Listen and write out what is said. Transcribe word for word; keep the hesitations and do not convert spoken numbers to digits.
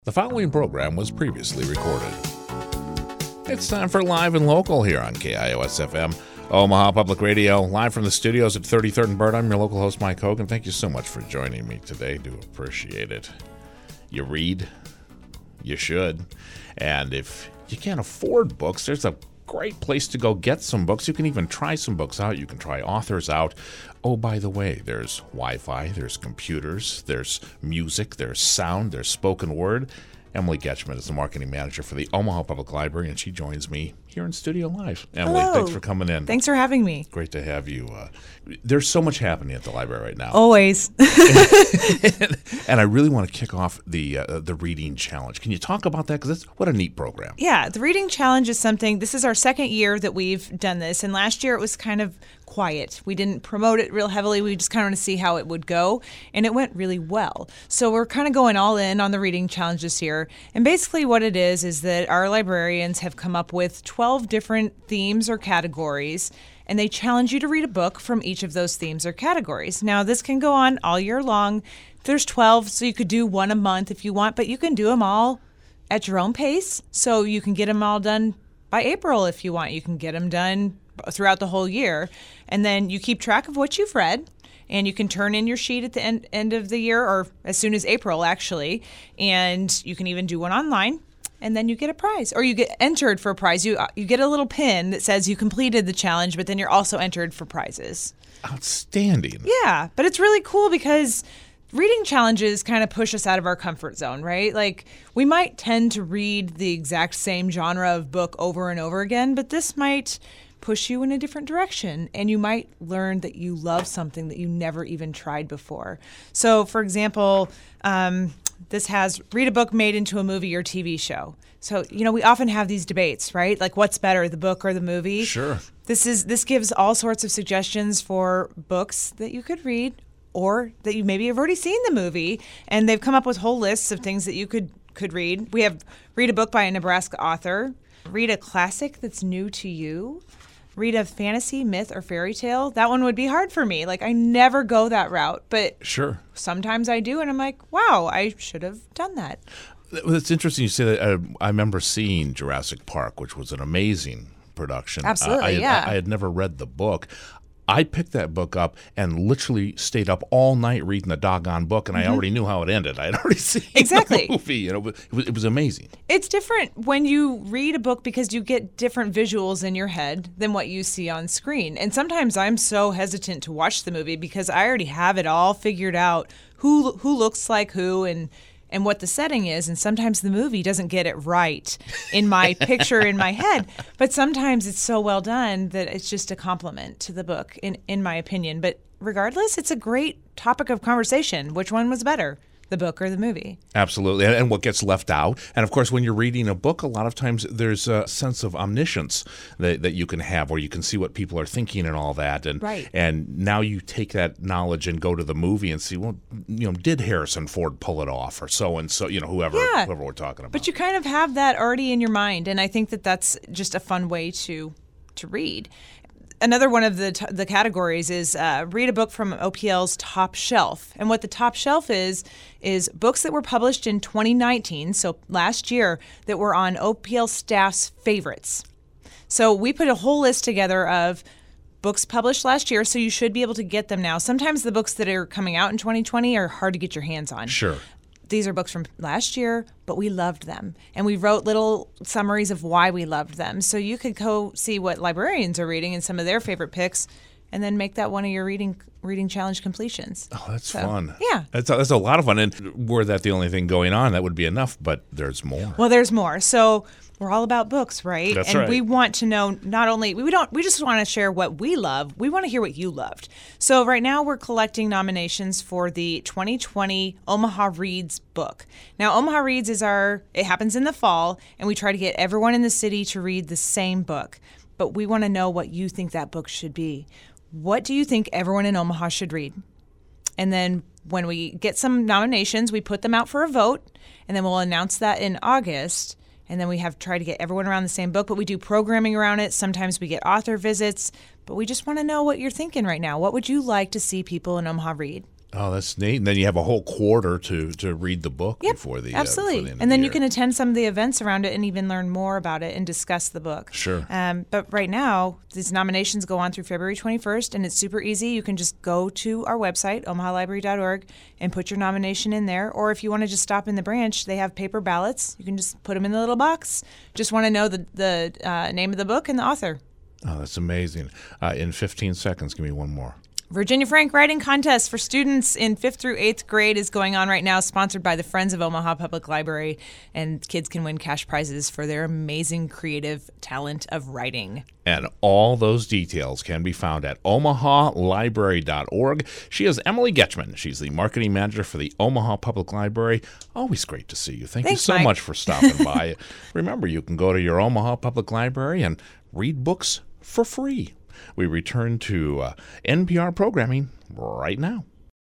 The following program was previously recorded. It's time for Live and Local here on K I O S F M, Omaha Public Radio, live from the studios at thirty-third and Bird. I'm your local host, Mike Hogan. Thank you so much for joining me today. Do appreciate it. You read? You should. And if you can't afford books, there's a great place to go get some books. You can even try some books out. You can try authors out. Oh, by the way, there's Wi-Fi, there's computers, there's music, there's sound, there's spoken word. Emily Getchman is the marketing manager for the Omaha Public Library, and she joins me here in studio live. Emily, Hello. Thanks for coming in. Thanks for having me. Great to have you. Uh, there's so much happening at the library right now. Always. And I really want to kick off the uh, the reading challenge. Can you talk about that? Because that's what a neat program. Yeah, the reading challenge is something, this is our second year that we've done this, and last year it was kind of quiet. We didn't promote it real heavily. We just kind of want to see how it would go, and it went really well. So we're kind of going all in on the reading challenge this year, and basically what it is is that our librarians have come up with twelve different themes or categories, and they challenge you to read a book from each of those themes or categories. Now, this can go on all year long. There's twelve, so you could do one a month if you want, but you can do them all at your own pace, so you can get them all done by April if you want. You can get them done throughout the whole year, and then you keep track of what you've read, and you can turn in your sheet at the end, end of the year, or as soon as April, actually, and you can even do one online, and then you get a prize, or you get entered for a prize. You you get a little pin that says you completed the challenge, but then you're also entered for prizes. Outstanding. Yeah, but it's really cool because reading challenges kind of push us out of our comfort zone, right? Like, we might tend to read the exact same genre of book over and over again, but this might push you in a different direction, and you might learn that you love something that you never even tried before. So, for example, um, this has read a book made into a movie or T V show. So, you know, we often have these debates, right? Like, what's better, the book or the movie? Sure. This is this gives all sorts of suggestions for books that you could read, or that you maybe have already seen the movie, and they've come up with whole lists of things that you could could read. We have read a book by a Nebraska author, read a classic that's new to you, read a fantasy, myth, or fairy tale. That one would be hard for me. Like, I never go that route, but Sure. sometimes I do, and I'm like, wow, I should have done that. It's interesting you say that. Uh, I remember seeing Jurassic Park, which was an amazing production. Absolutely, uh, I had, yeah. I, I had never read the book. I picked that book up and literally stayed up all night reading the doggone book, and mm-hmm. I already knew how it ended. I had already seen exactly. the movie. You know, it was, it was amazing. It's different when you read a book because you get different visuals in your head than what you see on screen. And sometimes I'm so hesitant to watch the movie because I already have it all figured out, who who looks like who and and what the setting is, and sometimes the movie doesn't get it right in my picture in my head, but sometimes it's so well done that it's just a compliment to the book, in, in my opinion. But regardless, it's a great topic of conversation. Which one was better, the book or the movie? Absolutely, and, and what gets left out. And of course, when you're reading a book, a lot of times there's a sense of omniscience that, that you can have, where you can see what people are thinking and all that. And right. and now you take that knowledge and go to the movie and see, well, you know, did Harrison Ford pull it off, or so and so, you know, whoever yeah. whoever we're talking about. But you kind of have that already in your mind, and I think that that's just a fun way to to read. Another one of the t- the categories is uh, read a book from O P L's Top Shelf. And what the Top Shelf is, is books that were published in twenty nineteen, so last year, that were on O P L staff's favorites. So we put a whole list together of books published last year, so you should be able to get them now. Sometimes the books that are coming out in twenty twenty are hard to get your hands on. Sure. These are books from last year, but we loved them. And we wrote little summaries of why we loved them. So you could go see what librarians are reading and some of their favorite picks, and then make that one of your reading reading challenge completions. Oh, that's so, fun. Yeah. That's a, that's a lot of fun. And were that the only thing going on, that would be enough, but there's more. Well, there's more. So we're all about books, right? That's and right. we want to know not only, we don't, we just want to share what we love. We want to hear what you loved. So right now we're collecting nominations for the twenty twenty Omaha Reads book. Now, Omaha Reads is our, it happens in the fall, and we try to get everyone in the city to read the same book. But we want to know what you think that book should be. What do you think everyone in Omaha should read? And then when we get some nominations, we put them out for a vote, and then we'll announce that in August. And then we have tried to get everyone around the same book, but we do programming around it. Sometimes we get author visits, but we just want to know what you're thinking right now. What would you like to see people in Omaha read? Oh, that's neat. And then you have a whole quarter to, to read the book Yep, before the absolutely. Uh, before the end and of then the you year. can attend some of the events around it and even learn more about it and discuss the book. Sure. Um, but right now, these nominations go on through February twenty-first, and it's super easy. You can just go to our website, omaha library dot org, and put your nomination in there. Or if you want to just stop in the branch, they have paper ballots. You can just put them in the little box. Just want to know the, the uh, name of the book and the author. Oh, that's amazing. Uh, in fifteen seconds, give me one more. Virginia Frank Writing Contest for students in fifth through eighth grade is going on right now, sponsored by the Friends of Omaha Public Library, and kids can win cash prizes for their amazing creative talent of writing. And all those details can be found at omaha library dot org. She is Emily Getchman. She's the marketing manager for the Omaha Public Library. Always great to see you. Thank Thanks, you so Mike. much for stopping by. Remember, you can go to your Omaha Public Library and read books for free. We return to uh, N P R programming right now.